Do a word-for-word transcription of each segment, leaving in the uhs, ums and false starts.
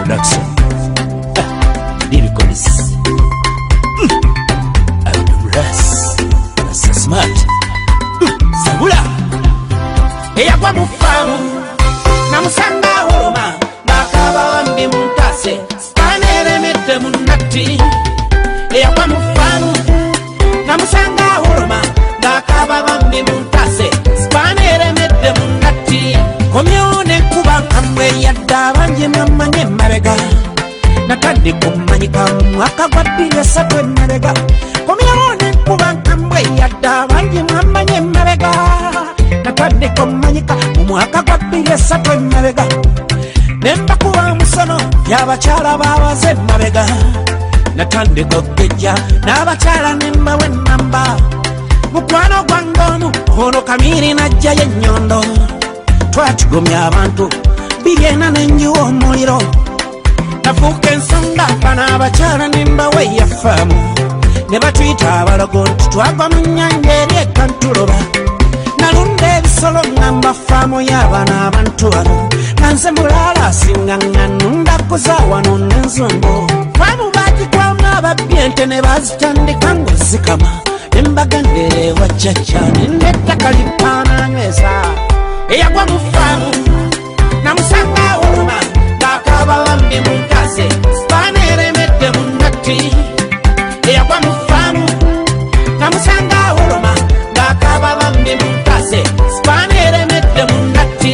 production. Lyrical is Abdulras. That's smart. Sabula. Eya kwa mufamu na musanga huruma bakaba wambi muntase spanere mette munati. Eya kwa mufamu na musanga huruma bakaba wambi muntase spanere mette munati. Komyone kuba kamwe yadda banje mamanye mabega nakandi kumanyika mwaka gwa bbiri esatu emabega. Komyone kuba kamwe yadda banje mamanye mabega nakandi kumanyika mwaka gwa bbiri esatu emabega. Nemba kuba musono y'abakyala babaze mabega natandi gogeja n'abakyala nemba wennamba. Mukwano gwange ono ono Kamiri najjayo ennyondo twatugumya abantu biryena n'enjuwa omuliro nafuuka ensonga bana abakyala nemba weyafamu ne batuyita abalogo nti twagwa mu nnyanja eri ekantuloba. Nalunda ebisolo ngamba faamu y'abaana abantu bano nga nze mulaala asinga ngannunda kuza wano n'enzungu. Faamu baagigwamu ababbi ente ne bazitandika ng'ozikama embaga ndeerewa ccacyane n'ettaka lipaananyweza. Eyagwa mu faamu namusanga huruma ng'akaaba bambi mu nkase sipaana eremedde mu nnatti. Eyagwa mu faamu namusanga huruma ng'akaaba bambi mu nkase sipaana eremedde mu nnatti.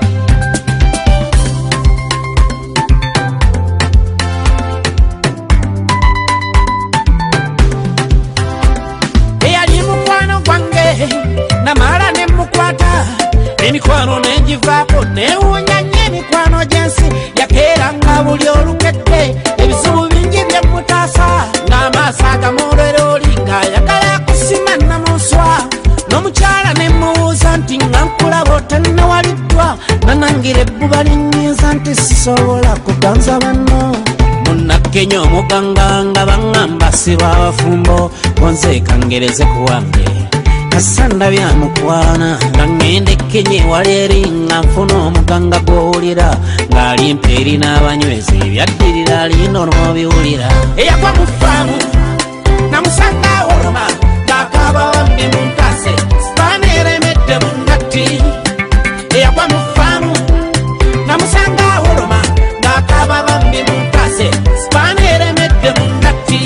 Eyali mukwano gwange namala ne mukwata emikwano nengivaako newuunya nnyo emikwano gyensi yakeeranga buli olukedde ebizibu bingi byemutaasa ng'amaaso agamolera oli ng'ayagala kusima namuswa. N'omukyala nemubuuza nti nga nkulaba otannawaliddwa nanangira ebbuba linnyiza nti sisobola kuganza banno. Munnakenya omuganga nga baŋŋamba siba abafumbo konze kangereze kuwange kasanda byamukwana nga ŋŋenda ekkenye ewala eri nga nfuna omuganga gw'owulira ng'alimpa eri n'abanywezi ebyaddirira alina onoobiwulira. Eyagwa mu faamu namusanga huruma ng'akaaba wambi mu nkase sipaana eremedde mu nnatti. Eyagwa mu faamu namusanga huruma ng'akaaba wambi mu nkase sipaana eremedde mu nnatti.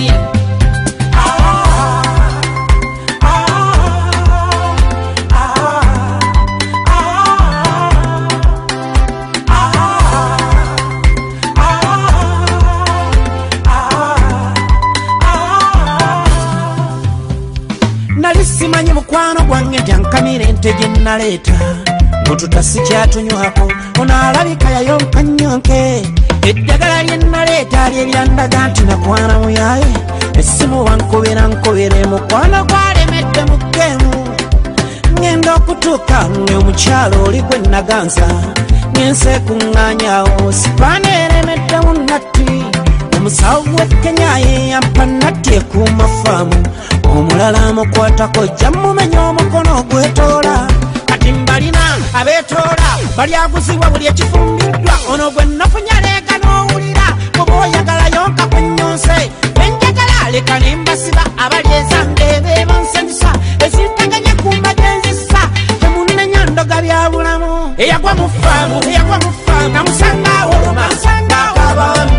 Nali simanyi mukwano gwange gyankamira ente gye naleeta mututa sikyatunywako ono alabika yayonka nnyonke. Eddagala lye naleeta lye lyandaga nti nakwana muyaye essimu wankubira nkubire mukwano gwalemedde mu geemu. Ngenda okutuuka ng'omukyalo oli gwe naganza ngense kuŋŋaanyaawo sipaana eremedde mu nnatti. Omusawo w'e Kenya yeyampa nnatti ekuuma faamu omulala amukwatako jja mumenya omukono ogwetoola. Kati mbalina abeetoola bali aguzibwa buli ekifumbiddwa ono gwe nafunya leega n'owulira kuba oyagala yonka ku nnyonse enjagala leka nembasiba abali ezange ebeeba nsanyusa ezintaganya kumba genzisa temunnenya ndoga bya bulamu. Eyagwa mu faamu eyagwa mu faamu namusanga huruma ng'akaaba